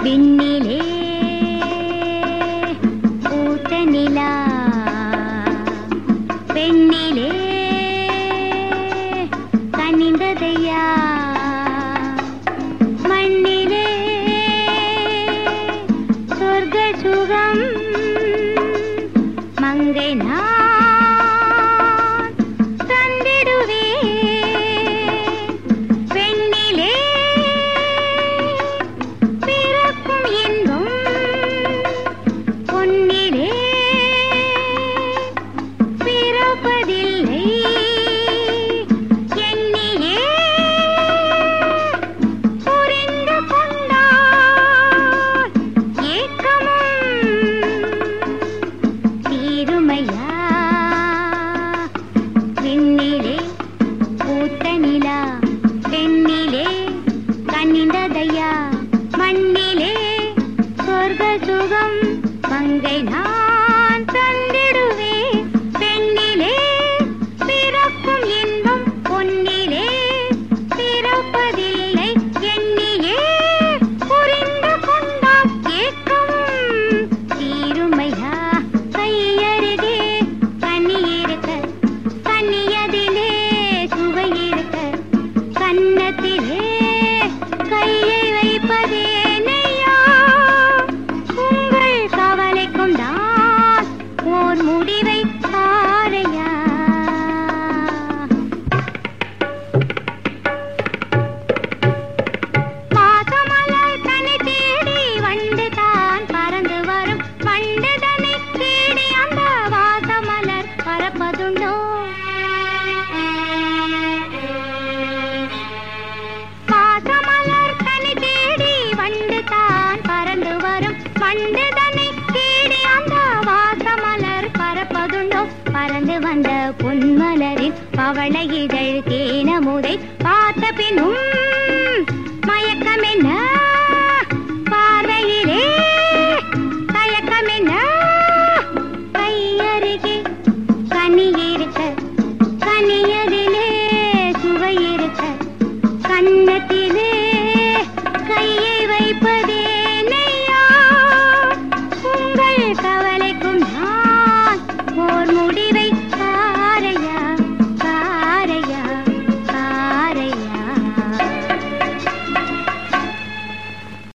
விண்ணிலே பூத்த நிலா பெண்ணிலே கனிந்ததையா மண்ணிலே சொர்க்க சுகம் மங்கை நான் தந்திடுவேன் பெண்ணிலே பிறக்கும் இன்பம் பொன்னிலே பிறப்பதில்லை எண்ணியே புரிந்து கொண்டால் ஏக்கமும் தீருமையா விண்ணிலே பூத்த நிலா பெண்ணிலே கனிந்ததையா மண்ணிலே சொர்க்க சுகம் மங்கை நான் தந்திடுவேன் பெண்ணிலே பிறக்கும் இன்பம் பொன்னிலே பிறப்பதில்லை எண்ணியே புரிந்து கொண்டால் ஏக்கமும் தீருமையா கையருகே கனி இருக்க கனியதிலே சுவை இருக்க கன்னத்திலே கையை வைப்பதேனையா உங்கள் கவலைக்கும் தான் ஓர் முடிவை பாரையா மாசமலர் தனி தேடி வண்டு தான் பறந்து வரும் வண்டு தனி தேடி அந்த வாசமலர் பறப்பதுண்டோ வாசமலர் தனி தேடி வண்டு தான் பறந்து வரும் வண்டு தனி தேடி அந்த வாசமலர் பறப்பதுண்டோ பறந்து வந்த பொன்மலரின் பவள இதழ் தேனமுதை பார்த்த பின்னும்